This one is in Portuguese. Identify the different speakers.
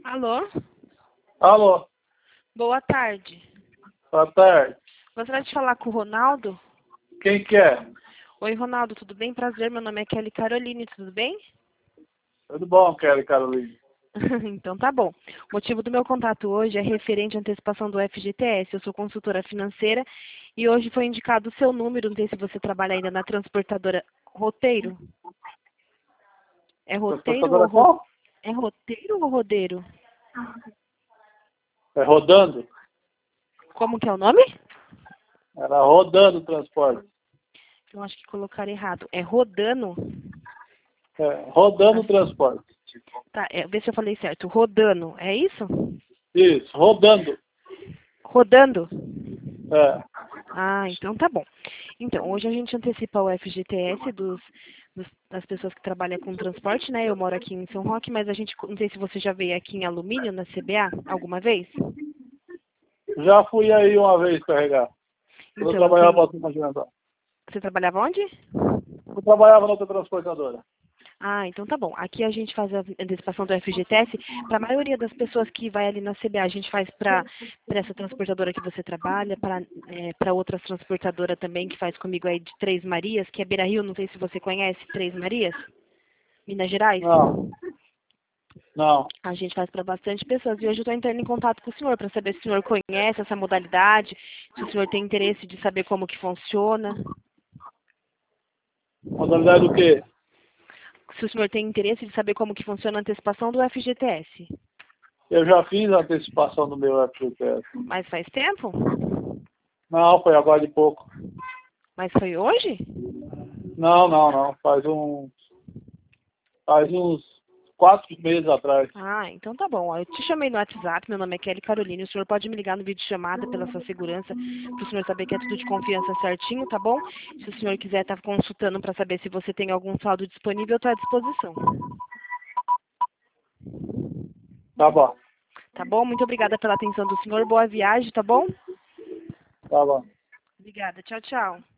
Speaker 1: Alô?
Speaker 2: Alô,
Speaker 1: Boa tarde.
Speaker 2: boa tarde.
Speaker 1: Gostaria de falar com o Ronaldo?
Speaker 2: Quem que é?
Speaker 1: Oi, Ronaldo, tudo bem? Prazer, meu nome é Kelly Caroline, tudo bem?
Speaker 2: Tudo bom, Kelly Carolina?
Speaker 1: Então tá bom. O motivo do meu contato hoje é referente à antecipação do FGTS. Eu sou consultora financeira e hoje foi indicado o seu número, não sei se você trabalha ainda na transportadora Roteiro. É roteiro
Speaker 2: Transportadora
Speaker 1: ou
Speaker 2: qual?
Speaker 1: é roteiro ou rodeiro?
Speaker 2: É Rodando?
Speaker 1: Como que é o nome?
Speaker 2: Era Rodando o transporte.
Speaker 1: Eu acho que colocaram errado. É Rodano.
Speaker 2: É, Rodando o transporte.
Speaker 1: Tá, vê se eu falei certo. Rodano, é isso?
Speaker 2: Isso, Rodando.
Speaker 1: Rodando?
Speaker 2: É,
Speaker 1: Ah, então tá bom. Então, hoje a gente antecipa o FGTS das pessoas que trabalham com transporte, né? Eu moro aqui em São Roque, mas a gente, não sei se você já veio aqui em Alumínio, na CBA, alguma vez?
Speaker 2: já fui aí uma vez carregar. Quando eu
Speaker 1: Então, eu
Speaker 2: trabalhava
Speaker 1: tenho...
Speaker 2: para a Continental.
Speaker 1: Você trabalhava onde?
Speaker 2: Eu trabalhava na outra transportadora.
Speaker 1: Ah, então tá bom. Aqui a gente faz a antecipação do FGTS. Para a maioria das pessoas que vai ali na CBA, a gente faz para essa transportadora que você trabalha, para outras transportadoras também que faz comigo aí de Três Marias, que é Beira Rio, não sei se você conhece Três Marias, Minas Gerais.
Speaker 2: Não, não.
Speaker 1: A gente faz para bastante pessoas. E hoje eu estou entrando em contato com o senhor para saber se o senhor conhece essa modalidade, se o senhor tem interesse de saber como que funciona.
Speaker 2: Modalidade do quê?
Speaker 1: Se o senhor tem interesse de saber como que funciona a antecipação do FGTS.
Speaker 2: Eu já fiz a antecipação do meu FGTS.
Speaker 1: Mas faz tempo?
Speaker 2: Não, foi agora de pouco.
Speaker 1: Mas foi hoje?
Speaker 2: Não. Faz uns 4 meses atrás.
Speaker 1: Ah, então tá bom. Eu te chamei no WhatsApp, meu nome é Kelly Caroline. O senhor pode me ligar no vídeo chamada pela sua segurança, para o senhor saber que é tudo de confiança certinho, tá bom? Se o senhor quiser estar consultando para saber se você tem algum saldo disponível, eu estou à disposição.
Speaker 2: Tá bom,
Speaker 1: Tá bom? Muito obrigada pela atenção do senhor. Boa viagem, tá bom?
Speaker 2: tá bom.
Speaker 1: Obrigada. Tchau, tchau.